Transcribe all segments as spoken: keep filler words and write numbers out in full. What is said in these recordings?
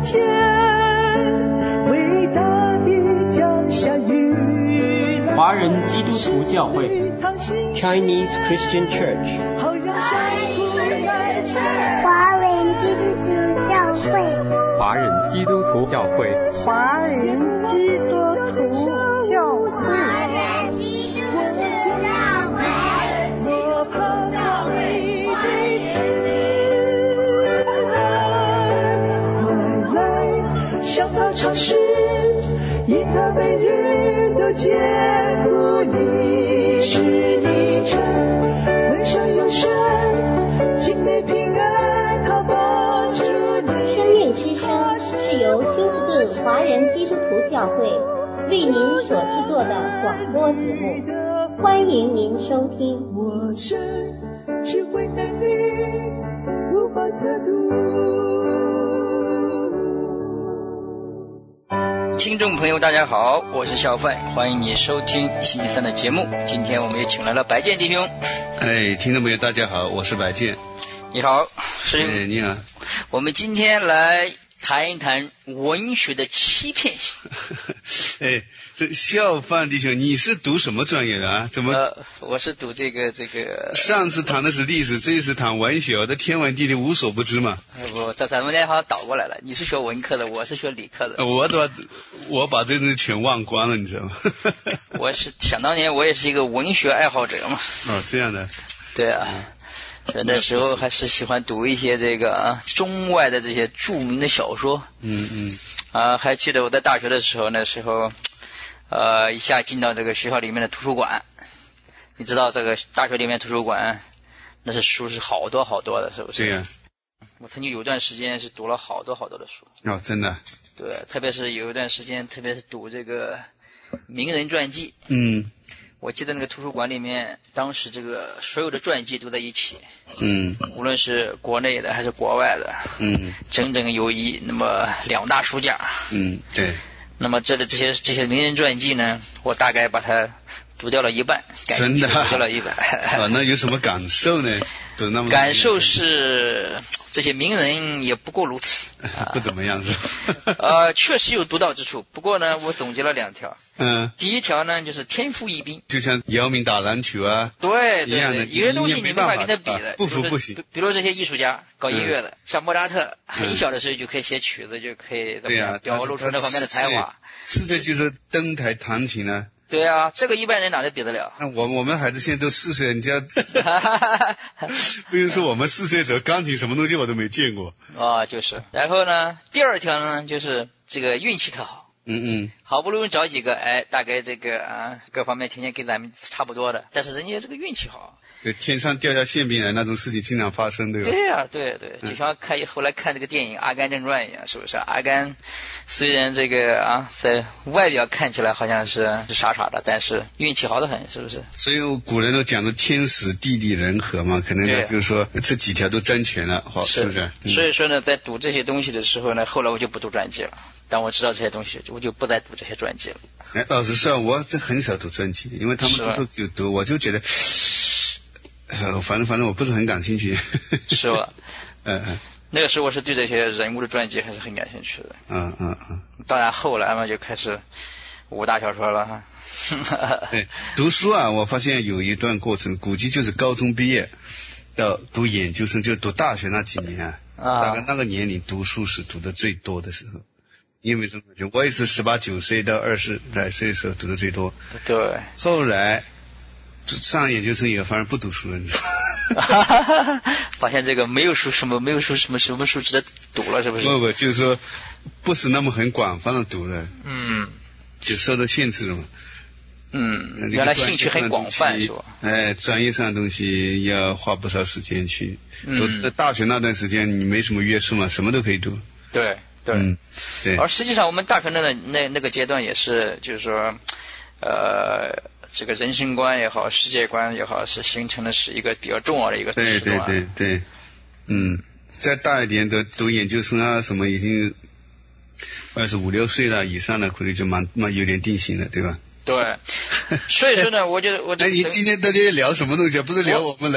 天，伟大的降下雨来。 华人基督徒教会 Chinese Christian Church， 好让山谷来摘。 华人基督徒教会， 华人基督徒教会， 华人基督徒教会， 华人基督徒教会， 我盼望你的快来，向他尝试，因他每日都接触你，是你真文上有神，境内平安，他帮助你。 生命之声是由休斯顿华人基督徒教会为您所制作的广播节目，欢迎您收听。 我神是为难你，无法测度。 听众朋友大家好，我是小范，欢迎你收听星期三的节目。今天我们也请来了白健弟兄。 哎，听众朋友大家好，我是白健。 你好，是。 哎，你好。 我们今天来谈一谈文学的欺骗性。 哎，这小范弟兄，你是读什么专业的啊？怎么？ 呃，我是读这个这个。 上次谈的是历史，这一次谈文学，我的天文地理无所不知嘛。 呃、不，这咱们俩好像倒过来了，你是学文科的，我是学理科的。 我把我把这东西全忘光了，你知道吗？ 我是想当年我也是一个文学爱好者嘛。 哦，这样的。 对啊。所以那时候还是喜欢读一些这个啊中外的这些著名的小说。 嗯嗯。 啊，还记得我在大学的时候，那时候呃一下进到这个学校里面的图书馆，你知道这个大学里面图书馆那是书是好多好多的，是不是？ 对呀、 啊。我曾经有段时间是读了好多好多的书。 哦，真的。 对，特别是有一段时间，特别是读这个名人传记。 嗯。 我记得那个图书馆里面，当时这个所有的传记都在一起， 嗯， 无论是国内的还是国外的， 嗯， 整整有一那么两大书架， 嗯，对。 那么这的这些这些名人传记呢，我大概把它读掉了一半， 真的， 读掉了一半。 啊，那有什么感受呢？读那么感受是这些名人也不过如此， 啊、不怎么样是吧？ 呃，确实有独到之处，不过呢，我总结了两条。 嗯， 第一条呢，就是天赋异禀， 就像姚明打篮球啊， 对对对， 一样的， 有些东西你没法跟他比的， 不服不行。 比如这些艺术家搞音乐的， 嗯、 像莫扎特，很小的时候就可以写曲子，嗯、就可以对呀， 表露出那方面的才华。 四岁就是登台弹琴了。 对啊，这个一般人哪能比得了？ 那我我们孩子现在都四岁，你家，比如说我们四岁的时候，钢琴什么东西我都没见过。 啊、哦，就是。然后呢，第二条呢，就是这个运气特好。 嗯嗯。 好不容易找几个，哎，大概这个啊各方面条件跟咱们差不多的，但是人家这个运气好。 对，天上掉下馅饼来那种事情经常发生，对吧？ 对呀、啊，对对，就像看后来看这个电影《阿甘正传》一样，是不是？阿甘虽然这个啊，在外表看起来好像是是傻傻的，但是运气好得很，是不是？ 所以古人都讲的天时地利人和嘛，可能就是说这几条都占全了，好，是不是？ 嗯、所以说呢，在读这些东西的时候呢，后来我就不读传记了。当我知道这些东西，我就不再读这些传记了。 哎，老实说，我这很少读传记，因为他们都说有读，我就觉得。呃，反正反正我不是很感兴趣， 是吧？ 嗯嗯， 那个时候我是对这些人物的传记还是很感兴趣的。 嗯嗯嗯。 当然后来嘛就开始武大小说了哈。 对，读书啊，我发现有一段过程，估计就是高中毕业到读研究生，就读大学那几年啊，啊大概那个年龄读书是读的最多的时候。因为什么？就我也是十八九岁到二十来岁的时候读的最多。 对。 后来。上研究生以后反而不读书了，你知道吗？ 发现这个没有书什么没有书什么什么书值得读了，是不是？ 不不，就是说不是那么很广泛的读了， 嗯， 就受到限制了嘛。 嗯，原来兴趣很广泛是吧？ 哎，专业上的东西要花不少时间去读。嗯、大学那段时间你没什么约束嘛，什么都可以读。 对对、 嗯、对。 而实际上我们大学那那那个阶段也是，就是说，呃。这个人生观也好，世界观也好，是形成的是一个比较重要的一个时段。对对对对，嗯，再大一点的读研究生啊，什么已经二十五六岁了以上的，可能就蛮蛮有点定型了，对吧？ 对，所以说呢，我就我就哎，你今天到底聊什么东西啊？不是聊我们来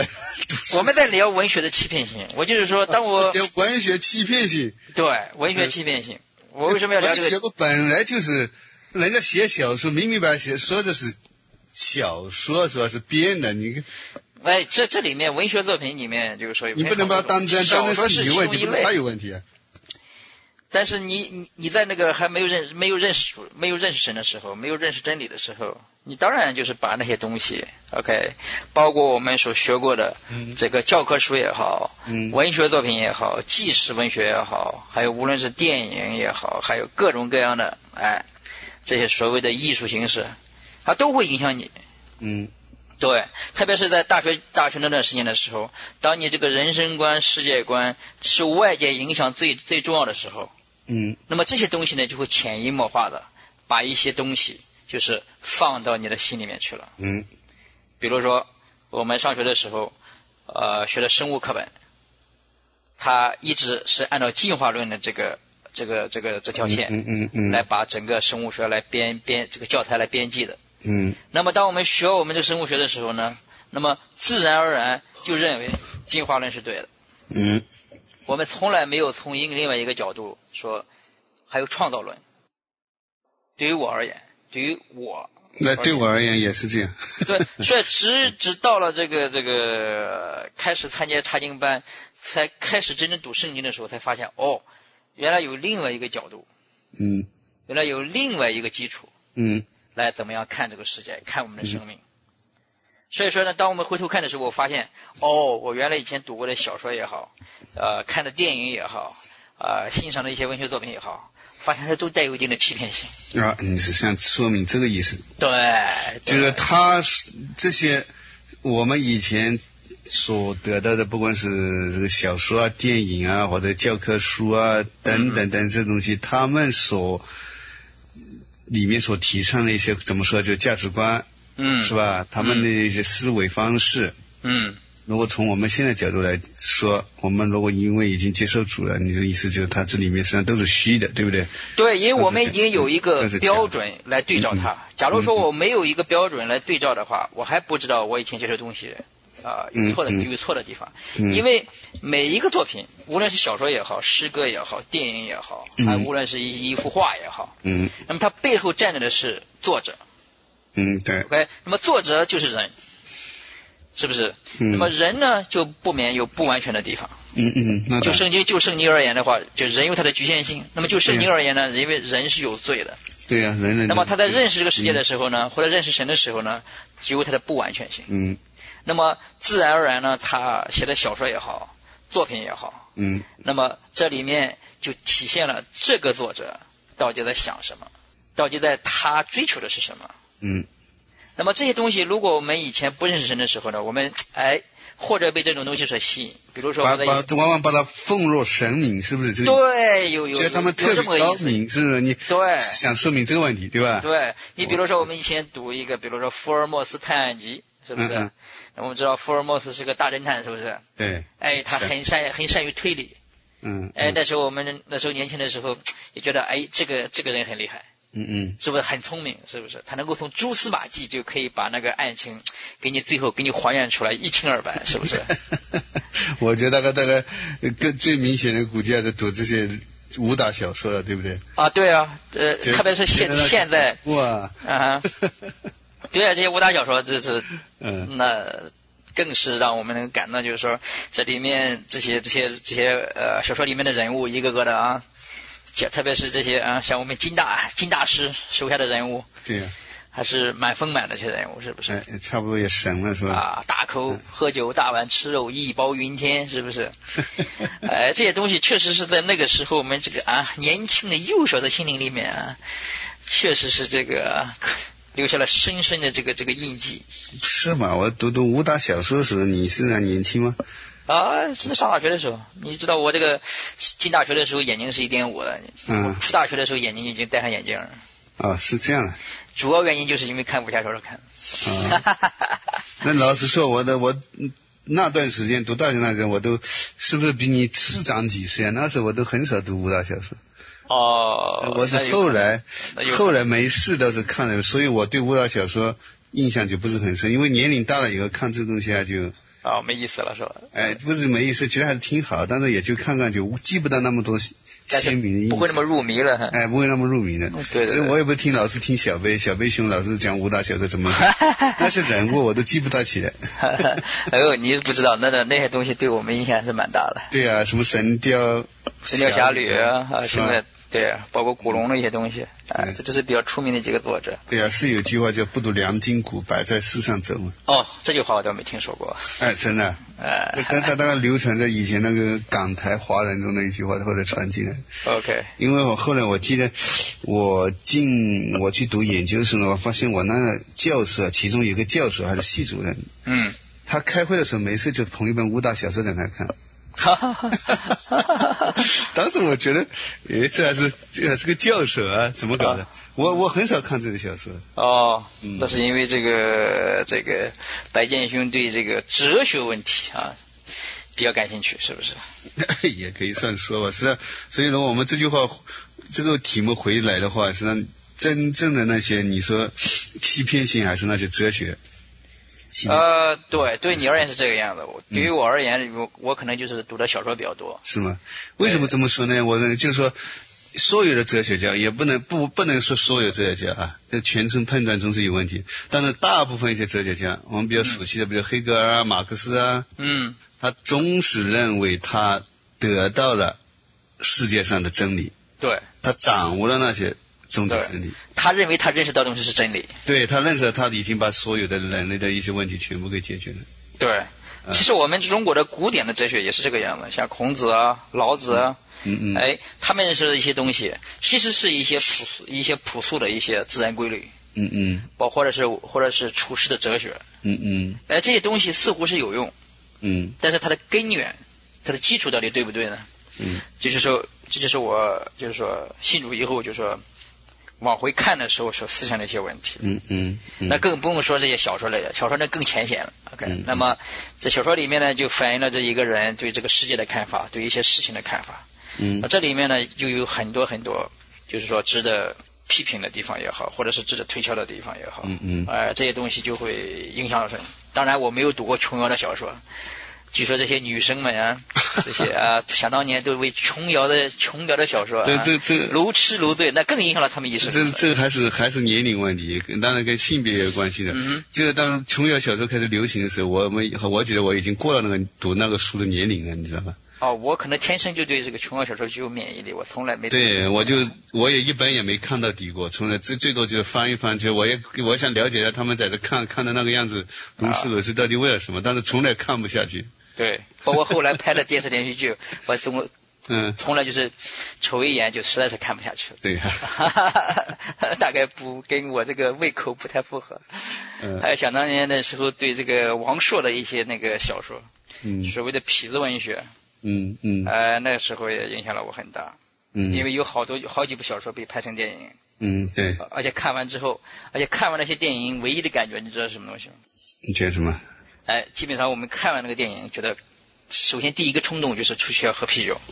读书。 我们在聊文学的欺骗性，我就是说，当我聊文学欺骗性， 对文学欺骗性，我为什么要聊这个？ 文学本来就是人家写小说，明明白写说的是小说，是吧？是编的，你。 哎，这这里面文学作品里面就是说， 你不能把它当真当成是有问题，不是他有问题啊。 但是你你你在那个还没有认没有认识没有认识神的时候，没有认识真理的时候，你当然就是把那些东西 ，OK， 包括我们所学过的这个教科书也好，嗯，文学作品也好，纪实文学也好，还有无论是电影也好，还有各种各样的哎这些所谓的艺术形式，它都会影响你， 嗯。 对，特别是在大学大学那段时间的时候，当你这个人生观、世界观受外界影响最最重要的时候， 嗯， 那么这些东西呢，就会潜移默化的把一些东西就是放到你的心里面去了。 嗯， 比如说我们上学的时候，呃，学的生物课本，它一直是按照进化论的这个这个这个这条线， 嗯嗯嗯， 来把整个生物学来编编这个教材来编辑的。 嗯， 那么当我们学我们这个生物学的时候呢，那么自然而然就认为进化论是对的。 嗯， 我们从来没有从一个另外一个角度说还有创造论。对于我而言，对于我， 那对我而言也是这样。 对，所以直直到了这个这个开始参加查经班，才开始真正读圣经的时候，才发现哦，原来有另外一个角度。 嗯， 原来有另外一个基础。 嗯。 来怎么样看这个世界，看我们的生命。嗯、所以说呢，当我们回头看的时候，我发现哦，我原来以前读过的小说也好，呃，看的电影也好，呃，欣赏的一些文学作品也好，发现它都带有一定的欺骗性。 啊，你是想说明这个意思？ 对， 就是他这些我们以前所得到的，不管是这个小说啊、电影啊，或者教科书啊等等等这东西，嗯、他们所里面所提倡的一些怎么说，就价值观， 嗯， 是吧？他们的一些思维方式， 嗯， 如果从我们现在角度来说，我们如果因为已经接受主了，你的意思就是它这里面实际上都是虚的，对不对？ 对，因为我们已经有一个标准来对照它。假如说我没有一个标准来对照的话，我还不知道我以前接受东西啊、呃、有错的、嗯、有错的地方、嗯。因为每一个作品，无论是小说也好，诗歌也好，电影也好，啊、嗯，无论是一一幅画也好， 嗯， 那么它背后站着的是作者， 嗯，对 ，OK， 那么作者就是人，是不是？ 嗯、 那么人呢，就不免有不完全的地方。 嗯嗯，那就圣经就圣经而言的话，就人有他的局限性。那么就圣经而言呢，因为人是有罪的。 对呀、啊，人人。 那么他在认识这个世界的时候呢，嗯、或者认识神的时候呢，就有他的不完全性。 嗯。 那么自然而然呢，他写的小说也好，作品也好， 嗯， 那么这里面就体现了这个作者到底在想什么，到底在他追求的是什么。 嗯。 那么这些东西，如果我们以前不认识神的时候呢，我们哎或者被这种东西所吸引，比如说把把往往把它奉若神明，是不是？这个对，有有觉得他们特别高明，是不是？你对想说明这个问题，对吧？ 对，你比如说我们以前读一个，比如说福尔摩斯探案集，是不是？ 嗯嗯我们知道福尔摩斯是个大侦探，是不是？ 对。 哎，他很善很善于推理。 嗯。 哎，那时候我们那时候年轻的时候也觉得，哎，这个这个人很厉害。 嗯嗯。 是不是很聪明？是不是？他能够从蛛丝马迹就可以把那个案情给你最后给你还原出来一清二白，是不是？ 我觉得大概大概更最明显的估计还是读这些武打小说了，对不对？ 啊，对啊，呃，特别是现现在哇啊。对啊，这些武打小说，这是， 嗯， 那更是让我们能感到，就是说，这里面这些这些这些呃小说里面的人物，一个个的啊，特别是这些啊，像我们金大金大师手下的人物， 对呀、啊， 还是蛮丰满的这些人物，是不是？ 哎，差不多也神了，是吧？ 啊，大口喝酒，大碗吃肉，一包云天，是不是？哎，这些东西确实是在那个时候，我们这个啊年轻的幼小的心灵里面啊，确实是这个。留下了深深的这个这个印记。 是吗？我读读武打小说的时候，你是还年轻吗？ 啊，是上大学的时候。你知道我这个进大学的时候眼睛是一点五的， 嗯， 出大学的时候眼睛已经戴上眼镜了。 啊、哦，是这样的。 主要原因就是因为看武侠小说看。 啊、那老实说，我的我那段时间读大学那时候，我都是不是比你迟长几岁啊？那时候我都很少读武打小说。 哦， 我是后来后来没事倒是看了，所以我对武打小说印象就不是很深，因为年龄大了以后看这东西啊就哦，没意思了是吧？ 哎，不是没意思，觉得还是挺好，但是也就看看，就记不到那么多鲜明的意思， 不会那么入迷了。 哎，不会那么入迷的。 对对对。 我也不听老师听小贝，小贝兄老师讲武打小说怎么，那些人物我都记不大起来。 哎呦，你不知道，那那那些东西对我们影响是蛮大的。 对啊，什么神雕、 神雕侠侣啊，啊，什么对啊，包括古龙的一些东西啊，这都是比较出名的几个作者。 对啊，是有句话叫不读良金古，摆在世上走嘛。 哦，这句话我倒没听说过。 哎，真的。 哎， 这它它大概流传在以前那个港台华人中的一句话，后来传进来。 OK。 因为我后来我记得我进我去读研究生了，我发现我那个教授，其中有个教授还是系主任。 嗯。 他开会的时候没事就捧一本武打小说在那看。哈哈哈哈哈！当时我觉得，诶，这还是这还是个教授啊，怎么搞的？啊、我我很少看这个小说。 哦，嗯、那是因为这个这个白剑兄对这个哲学问题啊比较感兴趣，是不是？ 也可以算说吧，实际上，所以呢，我们这句话这个题目回来的话，实际上真正的那些你说欺骗性还是那些哲学。 呃，对，对你而言是这个样子。嗯、对于我而言，我我可能就是读的小说比较多。 是吗？为什么这么说呢？我就是说，所有的哲学家也不能不不能说所有哲学家啊，这全程判断总是有问题。但是大部分一些哲学家，我们比较熟悉的，比如黑格尔啊、马克思啊， 嗯， 他总是认为他得到了世界上的真理， 对， 他掌握了那些。终极真理， 他认为他认识到的东西是真理。 对，他认识他已经把所有的人类的一些问题全部给解决了。 对，嗯、其实我们中国的古典的哲学也是这个样子，像孔子啊、老子啊， 嗯嗯， 哎，他们认识的一些东西，其实是一些朴一些朴素的一些自然规律， 嗯嗯， 包或者是或者是处世的哲学， 嗯嗯， 哎，这些东西似乎是有用， 嗯， 但是它的根源、它的基础到底对不对呢？ 嗯， 就是说，这就是我就是说信主以后就说。往回看的时候所思想的一些问题， 嗯嗯，嗯那更不用说这些小说类的，小说那更浅显了。OK，、 嗯、 那么在小说里面呢，就反映了这一个人对这个世界的看法，对一些事情的看法。 嗯， 这里面呢，又有很多很多，就是说值得批评的地方也好，或者是值得推敲的地方也好。 嗯嗯， 哎、呃，这些东西就会影响人。当然，我没有读过琼瑶的小说。据说这些女生们啊，这些啊，想当年都为琼瑶的琼瑶的小说、啊， 这这这如痴如醉，那更影响了他们一生。 这这还是还是年龄问题，当然跟性别也有关系的。 嗯， 就是当琼瑶小说开始流行的时候，我们我觉得我已经过了那个读那个书的年龄了，你知道吗？ 哦，我可能天生就对这个琼瑶小说具有免疫力，我从来没。 对，我就我也一本也没看到底过，从来最最多就是翻一翻，就我也我想了解一下他们在这看看的那个样子，如是如是到底为了什么，但是从来看不下去。 对，包括后来拍的电视连续剧，我总嗯从来就是瞅一眼就实在是看不下去了。 对、啊， 大概不跟我这个胃口不太符合。 嗯， 还有想当年的时候对这个王朔的一些那个小说， 嗯， 所谓的痞子文学， 嗯嗯， 呃，那时候也影响了我很大。 嗯， 因为有好多好几部小说被拍成电影。 嗯，对。 而且看完之后，而且看完那些电影，唯一的感觉你知道是什么东西吗？ 你觉得什么？ 哎，基本上我们看完那个电影，觉得首先第一个冲动就是出去要喝啤酒。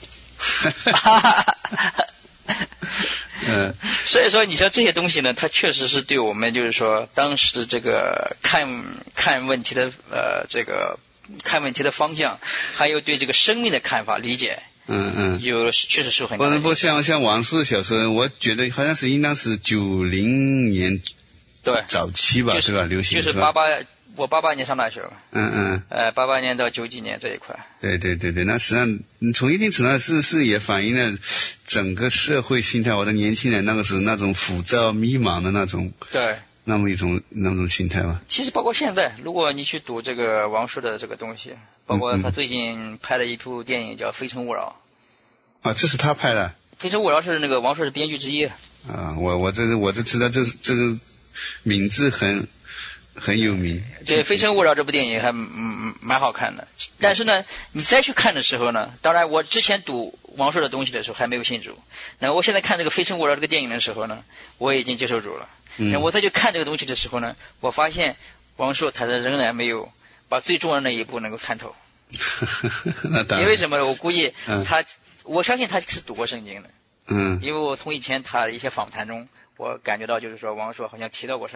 嗯， 所以说你说这些东西呢，它确实是对我们就是说当时这个看看问题的呃这个看问题的方向，还有对这个生命的看法理解。 嗯嗯， 有确实是很大的。 不不像像王朔的小说，我觉得好像是应当是九零年对早期吧， 就是吧？流行就是八八，我八八年上大学嘛。 嗯嗯。 呃，八八年到九几年这一块。 对对对对，那实际上从一定程度上是是也反映了整个社会心态，我的年轻人那个时候那种浮躁迷茫的那种。 对。 那么一种那种心态吧。 其实包括现在，如果你去读这个王朔的这个东西，包括他最近拍了一部电影叫《非诚勿扰》。 啊，这是他拍的。 《非诚勿扰》是那个王朔是编剧之一。 啊，我我这我这知道这这个名字很很有名。 对，《非诚勿扰》这部电影还嗯蛮好看的，但是呢，你再去看的时候呢，当然我之前读王朔的东西的时候还没有信主，那我现在看这个《非诚勿扰》这个电影的时候呢，我已经接受主了。 嗯， 我再去看这个东西的时候呢，我发现王朔他仍然没有把最重要的那一步能够看透。 那当然。 因为什么？我估计他， 嗯、 我相信他是读过圣经的。 嗯。 因为我从以前他的一些访谈中，我感觉到就是说王朔好像提到过圣经。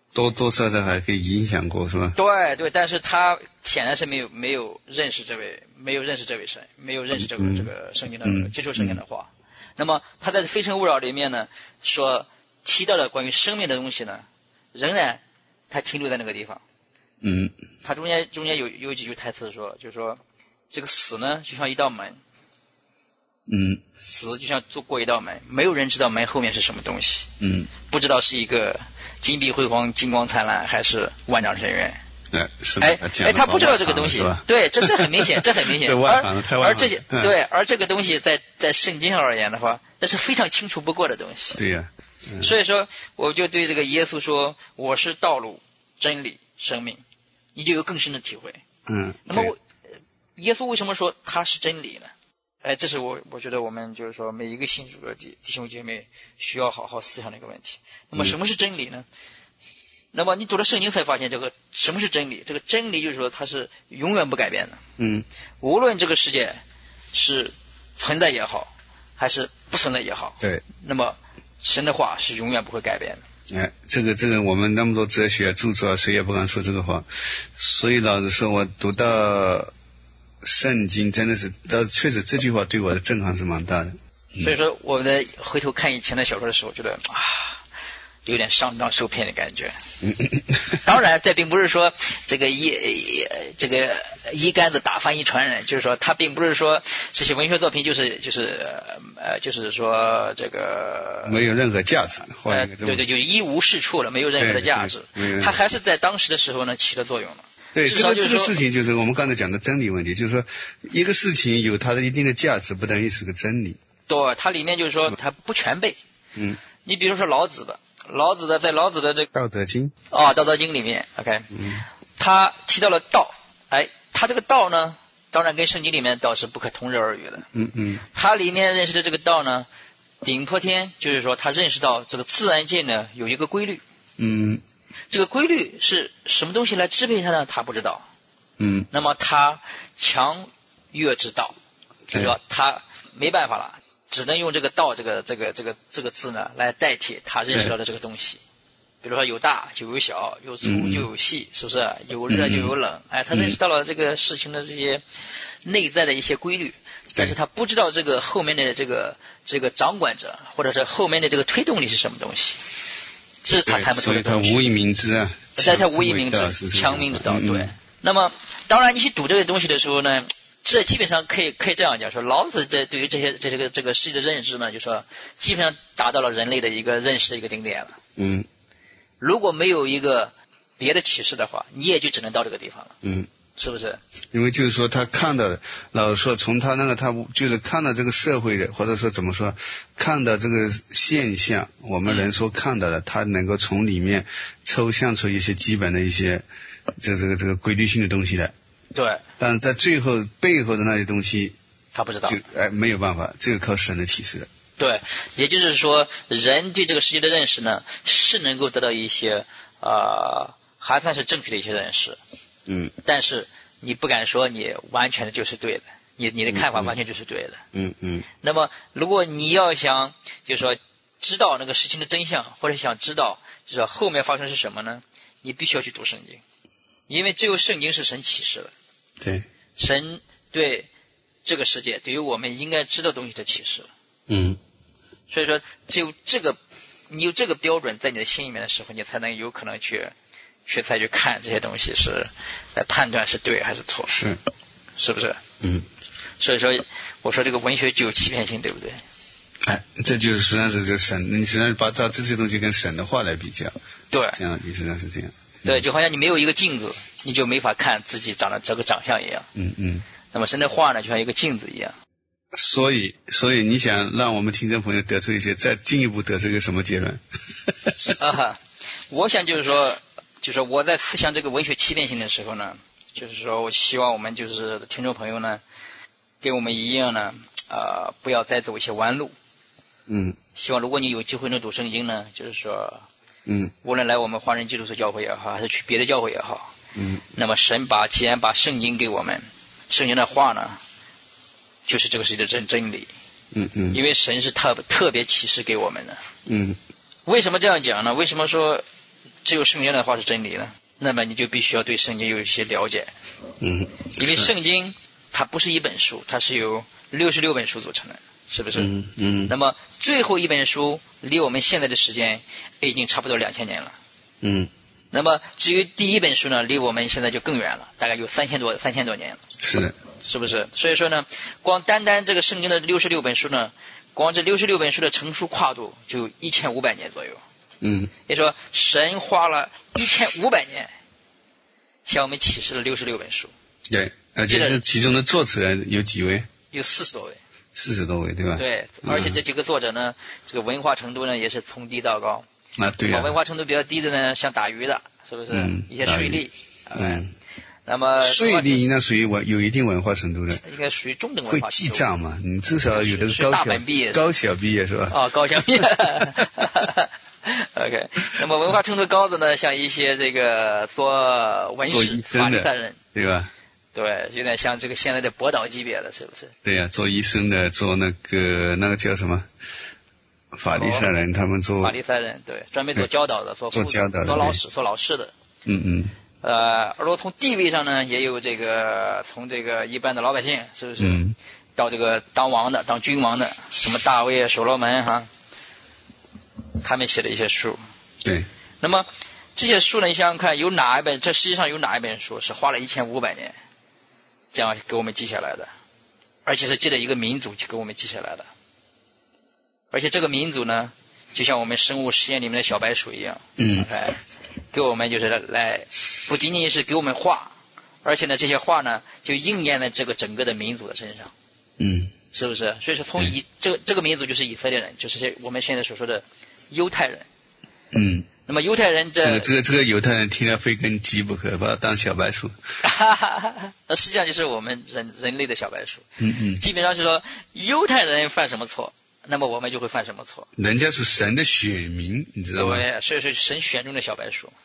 多多少少还可以影响过，是吧？ 对对，但是他显然是没有没有认识这位，没有认识这位神，没有认识这个、嗯、这个圣经的、嗯、接触圣经的话。嗯、那么他在《非诚勿扰》里面呢，说提到了关于生命的东西呢，仍然他停留在那个地方。 嗯， 他中间中间有有几句台词说，就是说这个死呢就像一道门。 嗯， 死就像做过一道门，没有人知道门后面是什么东西。 嗯， 不知道是一个金碧辉煌、金光灿烂，还是万丈深渊。 哎，是哎哎，他不知道这个东西，对，这这很明显，这很明显。 而而这些，嗯、对，而这个东西在在圣经上而言的话，那是非常清楚不过的东西。 对呀、啊。 嗯、所以说，我就对这个耶稣说：“我是道路、真理、生命。”你就有更深的体会。 嗯。 那么我，耶稣为什么说他是真理呢？哎，这是我我觉得我们就是说每一个信主的弟弟兄姐妹需要好好思想的一个问题。那么什么是真理呢？嗯、那么你读了圣经才发现，这个什么是真理？这个真理就是说它是永远不改变的。 嗯， 无论这个世界是存在也好，还是不存在也好， 对， 那么神的话是永远不会改变的。 哎，这个这个我们那么多哲学著作，谁也不敢说这个话。所以老实说，我读到圣经真的是，但确实这句话对我的震撼是蛮大的。 嗯、所以说，我在回头看以前的小说的时候，觉得啊，有点上当受骗的感觉。 嗯、 当然，这并不是说这个一这个一竿子打翻一船人，就是说，他并不是说这些文学作品就是就是呃就是说这个没有任何价值， 呃对对，就一无是处了，没有任何的价值。他还是在当时的时候呢起了作用了。 对，这个这个事情就是我们刚才讲的真理问题，就是说一个事情有它的一定的价值，不等于是个真理。 对，它里面就是说它不全备。 嗯， 你比如说老子的，老子的在老子的这个 《道德经》 哦，《道德经》里面 ，OK， 嗯， 他提到了道，哎，他这个道呢，当然跟圣经里面的道是不可同日而语的。 嗯嗯， 他里面认识的这个道呢，顶破天，就是说他认识到这个自然界呢有一个规律。 嗯。 这个规律是什么东西来支配它呢？他不知道。 嗯。 那么他强越之道，就是说他没办法了，只能用这个道这个这个这个这个字呢来代替他认识到的这个东西。比如说有大就有小，有粗就有细，嗯、是不是？有热就有冷。哎，他认识到了这个事情的这些内在的一些规律，但是他不知道这个后面的这个这个掌管者，或者是后面的这个推动力是什么东西。是他看不出的东西， 所以他无以明知啊， 但他无以明知，强明之道。对，嗯、那么当然你去读这个东西的时候呢，这基本上可以可以这样讲说，老子这对于这些这这个这个世界的认知呢，就说基本上达到了人类的一个认识的一个顶点了。 嗯， 如果没有一个别的启示的话，你也就只能到这个地方了。 嗯。 是不是？ 因为就是说他看到的，老实说从他那个他就是看到这个社会的，或者说怎么说，看到这个现象，我们人所看到的，嗯、他能够从里面抽象出一些基本的一些这这个这个规律性的东西来。 对。 但是在最后背后的那些东西， 他不知道， 就哎没有办法，这个靠神的启示的。 对，也就是说，人对这个世界的认识呢，是能够得到一些啊、呃，还算是正确的一些认识。 嗯， 但是你不敢说你完全的就是对的，你你的看法完全就是对的。 嗯嗯。 那么，如果你要想就是说知道那个事情的真相，或者想知道就是说后面发生是什么呢？你必须要去读圣经，因为只有圣经是神启示的。 对。 神对这个世界，对于我们应该知道东西的启示。 嗯。 所以说，只有这个你有这个标准在你的心里面的时候，你才能有可能去。去再去看这些东西是来判断是对还是错， 是是不是？ 嗯， 所以说我说这个文学具有欺骗性，对不对？ 哎，这就是实际上是这神，你实际上把这这些东西跟神的话来比较， 对， 这样实际上是这样。 对，就好像你没有一个镜子，你就没法看自己长得这个长相一样。 嗯嗯。 那么神的话呢，就像一个镜子一样。 所以，所以你想让我们听众朋友得出一些，再进一步得出一个什么结论？ 啊哈，我想就是说。就是我在思想这个文学欺骗性的时候呢，就是说我希望我们就是听众朋友呢，跟我们一样呢，呃，不要再走一些弯路。 嗯。 希望如果你有机会能读圣经呢，就是说， 嗯， 无论来我们华人基督教教会也好，还是去别的教会也好， 嗯， 那么神把既然把圣经给我们，圣经的话呢，就是这个世界的真真理。 嗯嗯。 因为神是特特别启示给我们的。 嗯。 为什么这样讲呢？为什么说？ 只有圣经的话是真理呢，那么你就必须要对圣经有一些了解。 嗯， 因为圣经它不是一本书，它是由六十六本书组成的，是不是？ 嗯嗯。 那么最后一本书离我们现在的时间已经差不多两千年了。 嗯。 那么至于第一本书呢，离我们现在就更远了，大概有三千多三千多年了。 是的。 是不是？所以说呢，光单单这个圣经的六十六本书呢，光这六十六本书的成书跨度就一千五百年左右。 嗯。 也就是说，神花了一千五百年向我们启示了六十六本书。 对，而且这其中的作者有几位？ 有四十多位。 四十多位，对吧？ 对，而且这几个作者呢，这个文化程度呢也是从低到高。 啊，对啊。 文化程度比较低的呢，像打鱼的，是不是？ 嗯。 一些税吏。 嗯。 那么税吏应该属于文有一定文化程度的， 应该属于中等文化程度。 会记账嘛？你至少有的高小高小毕业是吧？ 哦，高小毕业。OK， 那么文化程度高的呢，像一些这个做文史法利赛人， 对吧？ 对，有点像这个现在的博导级别的，是不是？ 对呀、啊，做医生的，做那个那个叫什么？法利赛人，他们做法利赛人，对，专门做教导的，做做教导的， 做老师，做老师的。 嗯嗯。 呃，如果从地位上呢，也有这个从这个一般的老百姓，是不是？ 嗯。 到这个当王的、当君王的，什么大卫、所罗门哈，他们写的一些书。 对。 那么这些书呢，你想想看，有哪一本？这实际上有哪一本书是花了一千五百年这样给我们记下来的？而且是记了一个民族去给我们记下来的。而且这个民族呢，就像我们生物实验里面的小白鼠一样， 嗯， 哎，给我们就是来，不仅仅是给我们画，而且呢，这些画呢，就应验在这个整个的民族的身上， 嗯， 是不是？所以说，从以、嗯、这个这个民族就是以色列人，就是我们现在所说的犹太人， 嗯。 那么犹太人这这个这个这个犹太人听了非跟鸡不可，把它当小白鼠。 那实际上就是我们人人类的小白鼠。 嗯嗯。基本上是说犹太人犯什么错，那么我们就会犯什么错。 人家是神的选民，你知道吗？ 对，所以说神选中的小白鼠。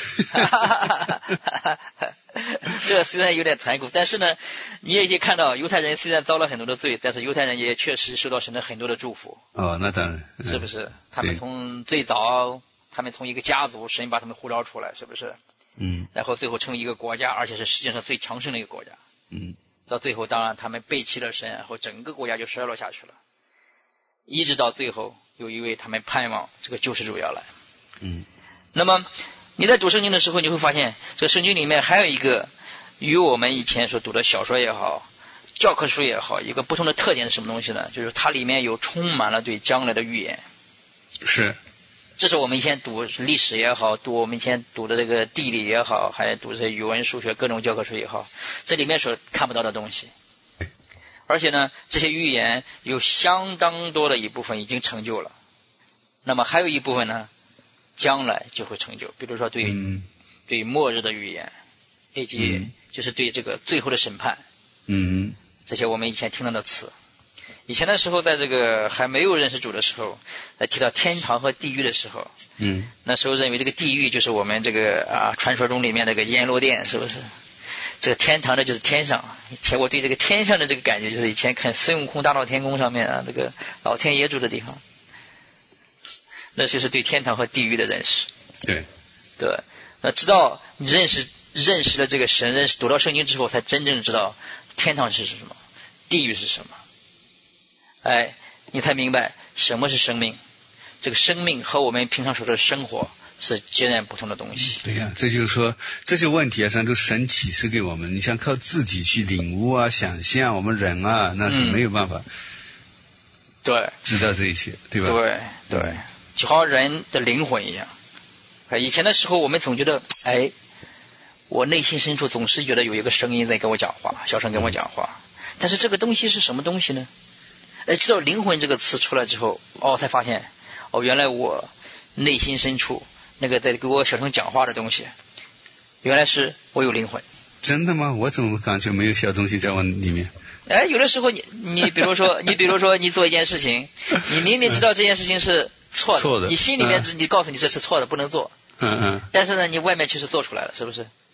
这虽然有点残酷，但是呢，你也可以看到犹太人虽然遭了很多的罪，但是犹太人也确实受到神的很多的祝福。 哦，那当然。 嗯、是不是？他们从最早。他们从一个家族，神把他们呼召出来，是不是？ 嗯。然后最后成为一个国家，而且是世界上最强盛的一个国家。 嗯。 到最后，当然他们背弃了神，然后整个国家就衰落下去了。一直到最后，有一位他们盼望这个救世主要来。 嗯。 那么你在读圣经的时候，你会发现，这个圣经里面还有一个与我们以前所读的小说也好、教科书也好，一个不同的特点是什么东西呢？就是它里面有充满了对将来的预言。 是。 这是我们以前读历史也好，读我们以前读的这个地理也好，还读这些语文、数学各种教科书也好，这里面所看不到的东西。而且呢，这些预言有相当多的一部分已经成就了，那么还有一部分呢，将来就会成就。比如说对、嗯、对末日的预言，以及就是对这个最后的审判， 嗯， 这些我们以前听到的词。以前的时候，在这个还没有认识主的时候，在提到天堂和地狱的时候， 嗯， 那时候认为这个地狱就是我们这个啊传说中里面那个阎罗殿，是不是？这个天堂呢就是天上。以前我对这个天上的这个感觉，就是以前看孙悟空大闹天宫上面啊，这个老天爷住的地方，那就是对天堂和地狱的认识。 对， 对，那直到你认识认识了这个神，认识读到圣经之后，才真正知道天堂是什么，地狱是什么。哎，你才明白什么是生命。这个生命和我们平常说的生活是截然不同的东西。 对呀、啊，这就是说这些问题啊，实际上都神启示给我们。你想靠自己去领悟啊、想象，我们人啊，那是没有办法。 嗯、对， 知道这一些，对吧？ 对对，就好像人的灵魂一样。以前的时候，我们总觉得，哎，我内心深处总是觉得有一个声音在跟我讲话，小声跟我讲话。但是这个东西是什么东西呢？哎，知道灵魂这个词出来之后，哦，才发现，哦，原来我内心深处那个在给我小声讲话的东西，原来是我有灵魂。 真的吗？我怎么感觉没有小东西在我里面？ 哎，有的时候你你比如说你比如说你做一件事情，你明明知道这件事情是错的， 错的， 你心里面、嗯、你告诉你这是错的，不能做。 嗯嗯。 但是呢，你外面确实做出来了，是不是？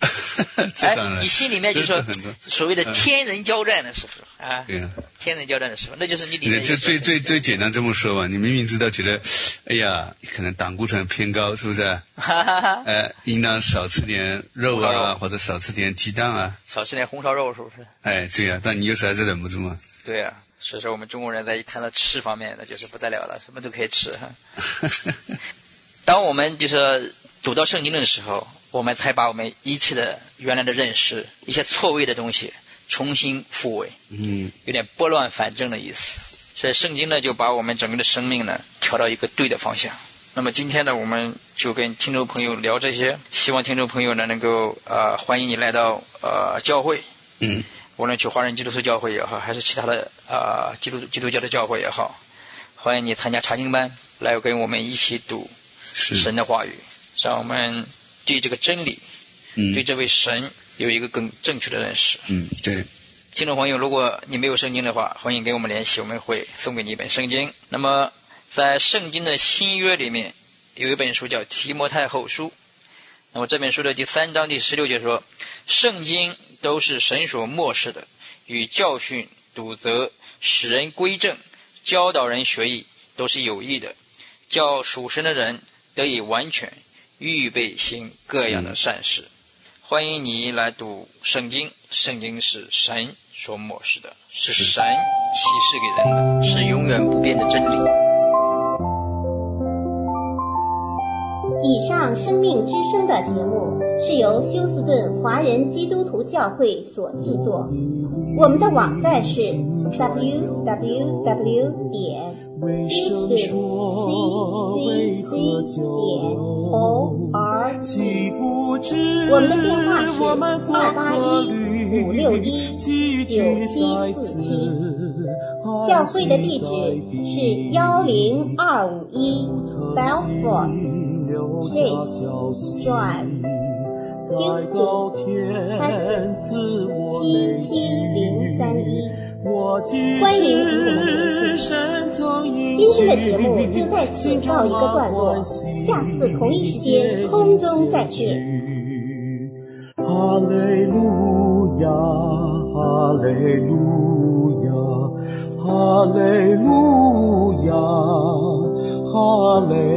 哎，你心里面就说所谓的天人交战的时候啊， 对啊， 天人交战的时候，那就是你里面就最最最简单这么说吧，你明明知道觉得，哎呀，可能胆固醇偏高，是不是？呃，应当少吃点肉啊，或者少吃点鸡蛋啊， 少吃点红烧肉，是不是？ 哎，对呀、啊，但你有时还是忍不住嘛。 对呀、啊，所以说我们中国人在一谈到吃方面的，就是不得了了，什么都可以吃哈。当我们就是读到圣经的时候，我们才把我们一切的原来的认识，一些错位的东西重新复位， 嗯， 有点拨乱反正的意思。所以圣经呢，就把我们整个的生命呢调到一个对的方向。那么今天呢，我们就跟听众朋友聊这些，希望听众朋友呢能够呃欢迎你来到呃教会， 嗯， 无论去华人基督徒教会也好，还是其他的呃基督基督教的教会也好，欢迎你参加查经班，来跟我们一起读神的话语，让我们对这个真理， 嗯， 对这位神有一个更正确的认识。 嗯，对。 听众朋友，如果你没有圣经的话，欢迎跟我们联系，我们会送给你一本圣经。那么在圣经的新约里面有一本书叫提摩太后书，那么这本书的第三章第十六节说，圣经都是神所默示的，与教训、督责、使人归正、教导人学艺，都是有益的，叫属神的人得以完全，预备行各样的善事。欢迎你来读圣经，圣经是神所默示的，是神启示给人的，是永远不变的真理。 以上生命之声的节目是由休斯顿华人基督徒教会所制作，我们的网站是 double-u double-u double-u 点 houston c c c 点 o r g， 我们的电话是二八一五六一九七四七，教会的地址是一零二五一 Belfort Chase Drive Houston Texas 七七零三一，欢迎与我们联系。今天的节目就在此告一个段落，下次同一时间空中再见。 哈利路亚，哈利路亚，哈利路亚，哈利